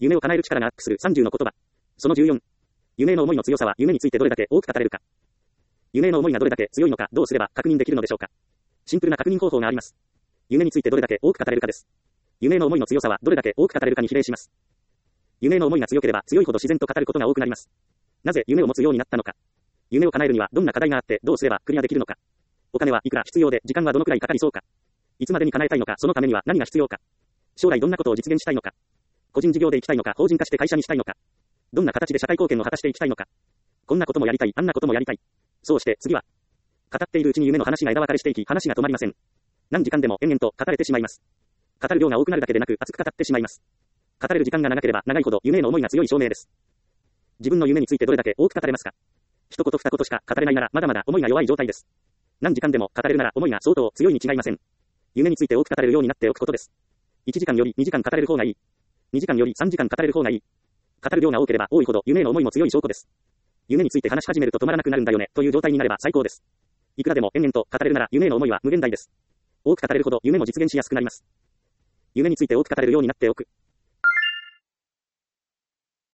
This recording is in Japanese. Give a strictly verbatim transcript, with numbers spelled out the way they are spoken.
夢を叶える力がアップするさんじゅうの言葉。そのじゅうよん。夢への思いの強さは夢についてどれだけ多く語れるか。夢への思いがどれだけ強いのかどうすれば確認できるのでしょうか。シンプルな確認方法があります。夢についてどれだけ多く語れるかです。夢への思いの強さはどれだけ多く語れるかに比例します。夢への思いが強ければ強いほど自然と語ることが多くなります。なぜ夢を持つようになったのか。夢を叶えるにはどんな課題があってどうすればクリアできるのか。お金はいくら必要で時間はどのくらいかかりそうか。いつまでに叶えたいのかそのためには何が必要か。将来どんなことを実現したいのか。個人事業で行きたいのか法人化して会社にしたいのか。どんな形で社会貢献を果たしていきたいのか。こんなこともやりたい、あんなこともやりたい。そうして次は。語っているうちに夢の話が枝分かれしていき話が止まりません。何時間でも延々と語れてしまいます。語る量が多くなるだけでなく熱く語ってしまいます。語れる時間が長ければ長いほど夢への思いが強い証明です。自分の夢についてどれだけ多く語れますか。一言二言しか語れないならまだまだ思いが弱い状態です。何時間でも語れるなら思いが相当強いに違いません。夢について多く語れるようになっておくことです。いちじかんよりにじかん語れる方がいい。にじかんよりさんじかん語れる方がいい。語る量が多ければ多いほど夢への思いも強い証拠です。夢について話し始めると止まらなくなるんだよねという状態になれば最高です。いくらでも延々と語れるなら夢への思いは無限大です。多く語れるほど夢も実現しやすくなります。夢について多く語れるようになっておく。